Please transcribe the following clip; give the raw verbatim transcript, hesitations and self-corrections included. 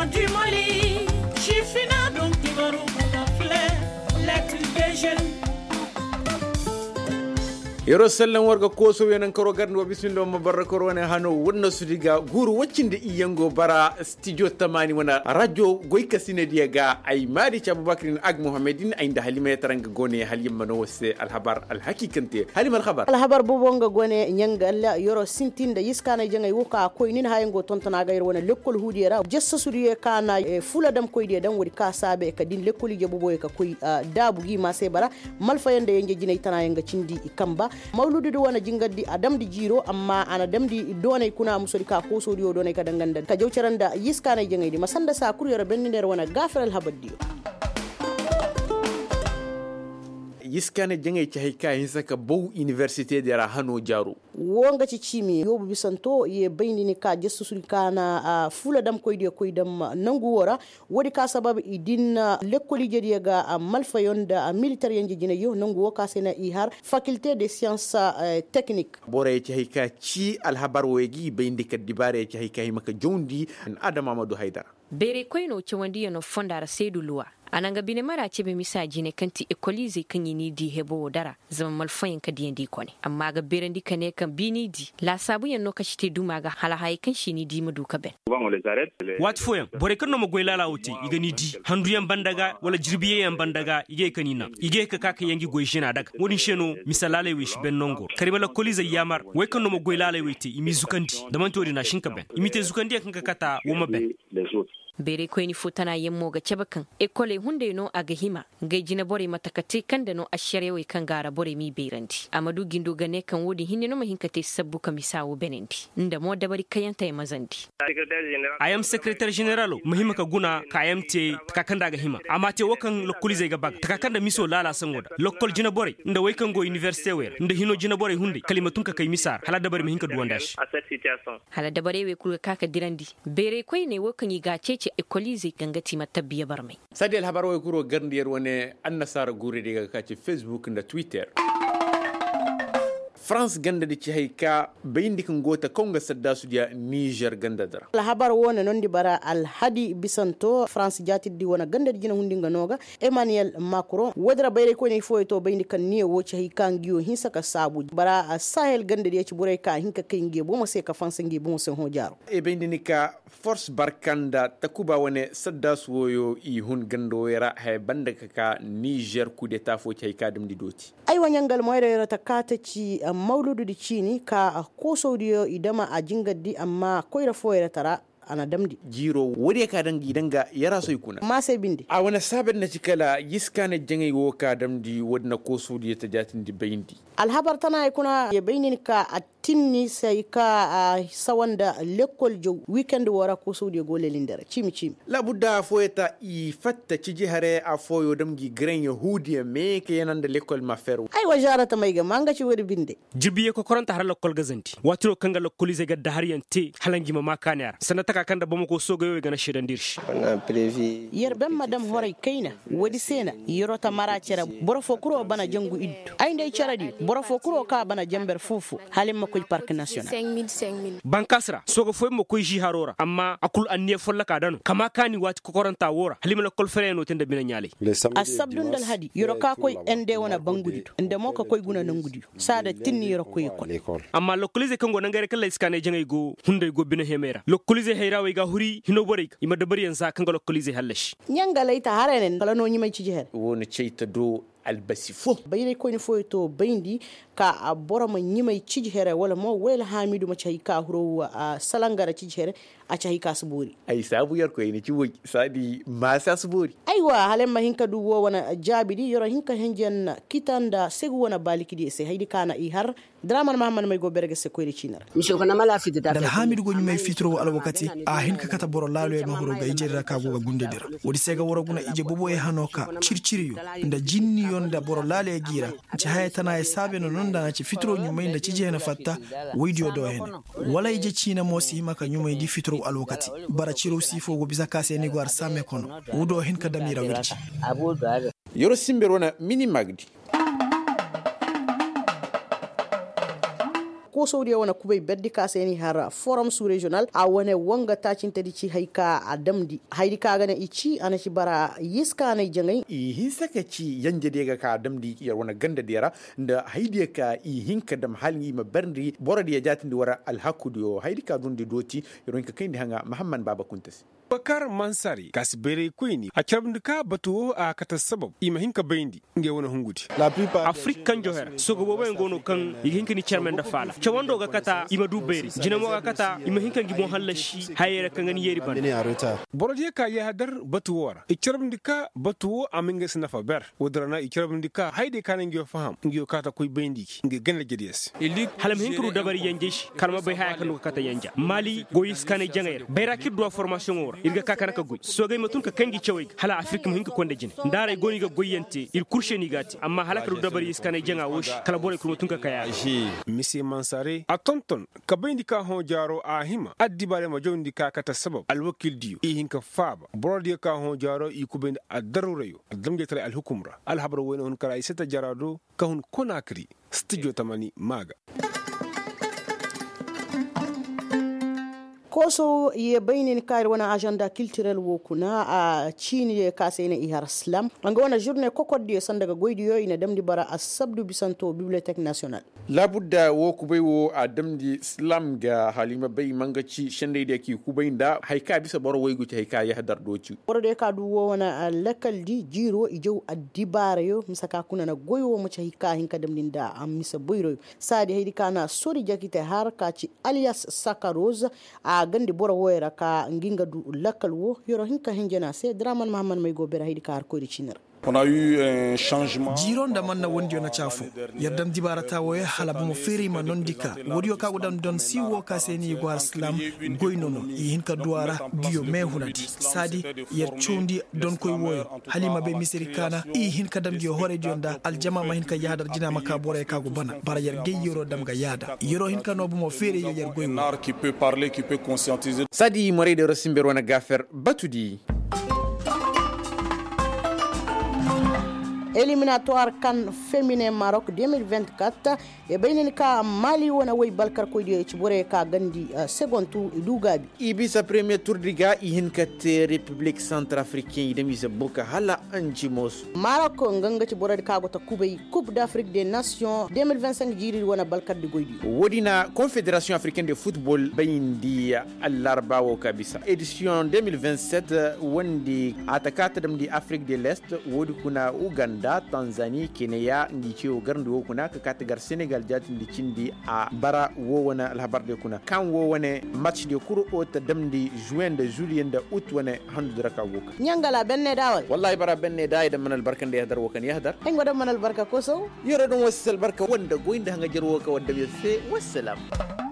Enfant du Mali, Chifina donc Timaru Boutafle, lettre des jeunes. Yoro sallan warga koso yanan karo garno bismillah mubarakor wana hano wonna sudiga guru waccinde iyango bara studio tamani wana radio goyka sine diaga ay mari Abubakar ag Muhammadin ay nda halima taranga gone halim no wase al habar al hakikante halim al khabar al habar bobonga gone nyanga alla yoro sintinda yiskana jangay wuka koy nin hayengo tontana gayr wana lekkol hudiyara jessa suriye kana e fula dam koy de dam wori ka sabe ka din lekkoli je boboy ka koy dabu gi ma se bara malfayande yenge jinay tana yanga cindi ikamba mawludu do wana jingadi adam di jiro amma ana damdi donay kuna musori ka ko soriyo donay ka danganda ka jawcaranda yiskana jangay di masanda sa kuriyara benni nder wana gafaral habaddiyo yiskane jangay ci hayka hin saka bow université de ra hano jaru wonga ci cimi yobu bisanto ye bayni ni ka jestu sulkana uh, fula dam koyde koydam nangu wora wodi ka sababu idin uh, lekkoli jedi ga uh, malfayonda uh, militaire yenji jina yo nangu woka sena i har faculté des sciences uh, techniques bore ci hayka ci al habar wegi bayndi ka dibare ci hayka maka jondi Adam Amadou Haidara bere koyno ci wandi no fondara Seydou Luwa ananga bine mara ce be misaji ne kanti ekolize kan yini di hebo dara zaman malfayin ka diyan di kone amma ga berandi kane kan bini di la sabu yan no kashi te duma ga hala hay kan shi ni di madu ka ben wat foyan bore kan no mo goyla la wuti igani di handu yan bandaga wala jirbiye yan bandaga ige kanina ige ka kaka yangi goy shina daga wodin sheno misalale wish ben nongo karibala kolize yamar way kan no mo goyla la wuti imi zukandi da man tori na shinka ben imite zukandi kan ka kata woma ben bere ko ni futana yemmo ga cebakan ekole hunde no aga hima ga jina bore matakati kanda no asharewe kan gara bore mi berandi amadu gindo gane kan wodi hinne no mahinkate sabbu kamisawo benendi nda mo dabari kayanta mazandi I am secretary general muhimma ka guna ka I M T takakanda ga hima amma te wakan lokuli zai ga bag takakanda miso lala sangoda lokol jina bore nda way kan go university wer nda hino jina bore hunde kalimatun ka kai misar hala dabari muhinka duwandash hala dabari we kul kaka dirandi bere ko ne wakan yi gace ce ekolize gangati matabiya barmai sadi al habar way kuro gardiyar wane annasara gure daga kace Facebook da Twitter France ganda da ci haika bayin dikin gota konga sadda su dia Niger ganda dara al habar wona non di bara al hadi bisanto France jati di wona ganda di jina hundinga noga Emmanuel Macron wodra bayre ko ne foyto bayin kan niyo wo ci haika ngiyo hinsa ka sabu bara Sahel ganda di ci buray ka hinka kay ngiyo bo mo se ka France ngiyo bo mo se ho jaro e bayin dinika force barkanda takuba wone sadda su woyo i hun gando yara hay banda ka Niger coup d'état fo ci haika dum di doti ay wanyangal moyre yara takata ci mauludu di chini ka ko saudiyo idama a jingaddi amma koyra foyra tara ana damdi jiro wuri ka dangi danga yara sai kuna ma sai bindi a wani sabon na cikala yiskana jangai wo ka damdi wadna ko saudiyo ta jatin di bayindi alhabar tana kuna ya bayinin ka a tinni sai ka sawanda lekkol jo weekend wara ko saudiyo gole lindara chimi chimi labudda foyeta i fatta ci jihare a foyo damgi gren yahudiya me ke yanan da lekkol ma feru ai wajara ta mai ga manga ci wori binde jibiye ko koranta har lekkol gazanti watiro kanga lekkol zai gadda har yante halangi ma makaniyar sanata ka kanda bamu ko soga yoy gana shedan dirshi yer ben madam horay kaina wodi sena yorota mara cera borofo kuro bana jangu iddu ay ndey ceradi borofo kuro ka bana jamber fufu halim ko parc national cinq mille cinq mille bankasra soga foy mo ko ji harora amma akul anniye folla ka dano kama kani wati ko koranta wora halim la kol fereno tende bina nyale asabdun dal hadi yoro ka koy ende wona bangudido ende mo ka koy guna nangudido sada tinni yoro koy ko amma lokolize kango nangare kala iskane jangay go hunde go bina hemera lokolize hayrawe ga huri hino bore ima da bari yansa kango lokolize hallash nyanga layta harenen kala no nyima ci jeher woni ceita do albasifo bayre ko ni foyto bayndi ka a boroma nyimay ciji here wala mo wela hamidu ma chay ka huro a salangara ciji here a chay ka suburi ay sabu yar ko ene ci wo sadi ma sa suburi aywa halen ma hinka du wo wana jabidi yoro hinka henjen kitanda segu wona balikidi se haydi kana i har draman mahamman may go berge se ko ri cinar misho kana mala fiti da dal hamidu go nyimay fitro al wakati a hinka kata boro lalo e no huro ga ijira ka go gunde der wodi sega woro guna ije bobo e hanoka circiriyo nda jinni yonda boro lale gira ci haytana e sabe no nonda na ci fitro nyumay nda ci je na fatta widio do hen wala ije cina mosi maka nyumay di fitro al wakati bara ciro sifo go bisa kase ni gwar same kono wudo hen ka damira wirci yoro simber wona mini magdi ko saudi wana kubai beddi ka seni har forum sous regional a wane wanga tacin ta dici haika adamdi haidi ka gane ici ana shi bara yiska na jangai i hin saka ci yanje daga ka adamdi yar wana ganda dera da haidi ka i hin ka dam halin ma barndi boradi ya jatin da wara alhakudiyo haidi ka dundi doti yaron ka kai hanga muhammad baba kuntas bakar mansari kasbere kuini a carbndika batuwo a kata sabab ima hinka bayndi nge wona hungudi african joher sogo bobo ngono kan hinka ni chairman da fala chawando ga kata ima duberi jinamo ga kata ima hinka gi mo halashi hayere kan ngani yeri ban borodiye ka ya hadar batuwo wara i carbndika batuwo aminga sinafa ber wodrana i carbndika hayde kan nge faham nge kata koy bayndi nge ganna jedies halam hinka ru dabari yanjeshi kalma bay haya kan kata yanja mali goyis kan jangayer bayra kiddo formation irga kakana ka goy sogay matun ka kangi chawai hala afrika mu hinka konde jine ndare goni ga goyente il kurshe ni gati amma hala ka dabari iskana janga wosh kala bore ko matun ka kaya misi mansare a tonton ka bayndi ka hon jaro a hima addi bare ma jondi ka kata sabab al wakil diyo i hinka faba borodi ka hon jaro i kubende a darureyo damge tare al hukumra al habra wona hon kala iseta jarado ka hon konakri studio tamani maga koso ye baynin kayr wana agenda culturel wo kuna a chini ye kasene i har slam anga wana journée kokoddi sandaga goydi yo ina damdi bara asabdu bisanto bibliothèque nationale labudda wo kubay wo a damdi slam ga halima bay mangaci shende de ki kubay da hayka bisa boro woygu ci hayka ya hadar doci boro de ka du wo wana lakal di jiro i jew adibare yo misaka kuna na goyo mo ci hayka hinka damdi da am misa boyro sadi haydi kana sori jakite har ka ci alias sakaroz a gandi boro woyra ka nginga du lakal wo yoro hinka hinjena se draman mahamman may go bera haydi ka har ko di cinar On a eu un changement. Jiron da manna wondi ona chafo. Yardam dibarata wo halabu mo feri ma nondika. Wodi o ka godam don si wo ka seni go islam goynono i hinka duara dio me hunadi. Sadi yer chondi don koy woyo. Halima be misirikana i hinka dam dio hore dionda aljama ma hinka yadar jina maka bore ka go bana. Bara yer gey yoro dam ga yada. Yoro hinka no bu mo feri yo yer goyno. Art qui peut parler, qui peut conscientiser. Sadi mori de rosimber wana gafer batudi. Éliminatoire CAN féminin Maroc deux mille vingt-quatre e baynen ka Mali wona way balkar ko di ci bore ka gandi uh, second tour dugabi ibisa premier tour diga i hin kat République centrafricaine de mise boka hala anji mos Maroc nganga ci bore ka gota kubay Coupe d'Afrique des Nations deux mille vingt-cinq jiri wona balkar di goydi wodina Confédération africaine de football bayindi al-arba wo kabisa édition deux mille vingt-sept wondi atakata dam di Afrique de l'Est wodi kuna Uganda Tanzanie Kenya ngi o garndi wo kuna ka katagar Sénégal jatin di cindi a bara wo wona alhabarde kuna kan wo wone match de kuro o ta damdi juin de juillet de août wone handu raka woka nyangala benne dawal wallahi bara benne daay da manal barkan de hadar wokan yahdar en goda manal barka ko so yoro don wassal barka wanda goinde hanga jar woka wadda be se wassalam